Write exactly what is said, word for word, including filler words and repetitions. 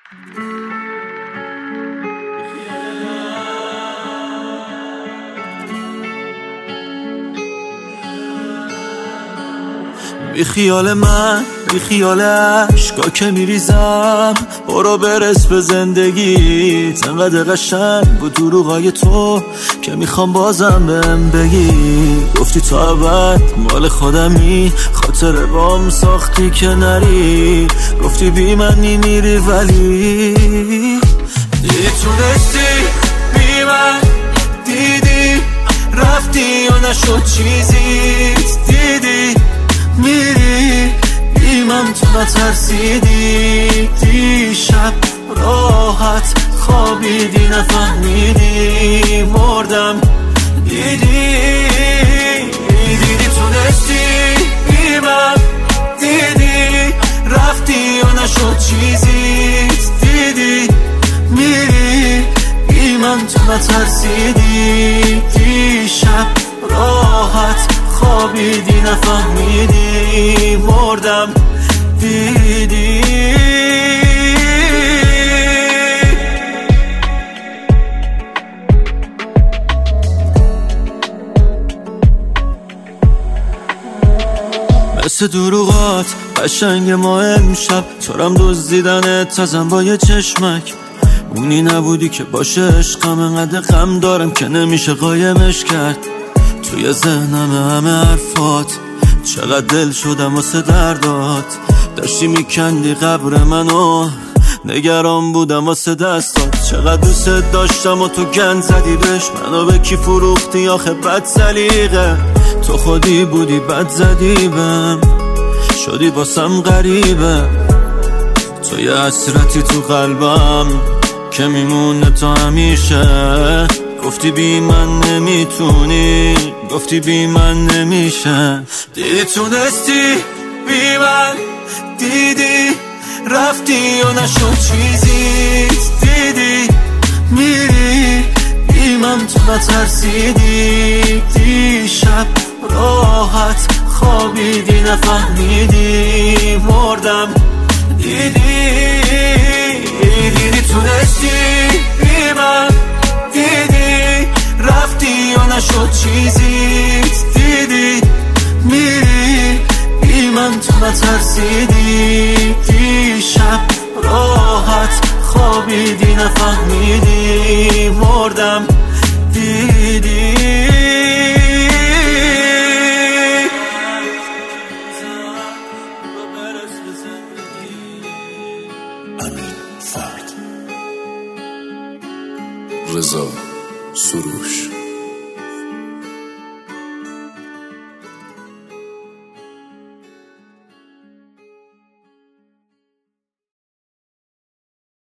بی خیال من، بی خیال عشقا که میریزم، برو برس به زندگیت. انقدر قشنگ بود دروغای تو که میخوام بازم بهم بگی. گفتی تو ابد مال خودمی، خاطر بام ساختی که نری. گفتی بی من میمیری ولی دیدی تونستی بی من، دیدی رفتی و نشد چیزیت. دیدی میری بی من تو نترسیدی. دیشب راحت خوابیدی نفهمیدی مردم. دیدی دیدی تونستی بی من، دیدی رفتی و نشد چیزیت. دیدی میری بی من تو نترسیدی. دیشب راحت خوابیدی نفهمیدی مردم. دیدی مثل دروغات قشنگ ما امشب، تورم دزدیدنت تازم با یه چشمک. اونی نبودی که باشه عشقم، انقدر غم دارم که نمیشه قایمش کرد. توی ذهنم همه حرفات، چقدر دل شدم واسه دردات. داشتی میکندی قبر منو، نگران بودم واسه دستات. چقدر دوست داشتم و تو گند زدی بهش. منو به کی فروختی آخه بد سلیقه. تو خودی بودی بد زدی بهم، شدی واسم غریبه. تو یه حسرتی تو قلبم که میمونه تا همیشه. گفتی بی من نمیتونی، گفتی بی من نمیشه. دیدی تونستی بی من، دیدی رفتی و نشد چیزیت. دیدی میری بی من تو نترسیدی. دیشب راحت خوابیدی نفهمیدی مردم. دیدی دیدی تونستی بی من، دیدی رفتی و نشد چیزیت. دیدی میری بی من تو نترسیدی. دیشب راحت خوابیدی نفهمیدی مردم. دیدی امین فرد، رضا سروش.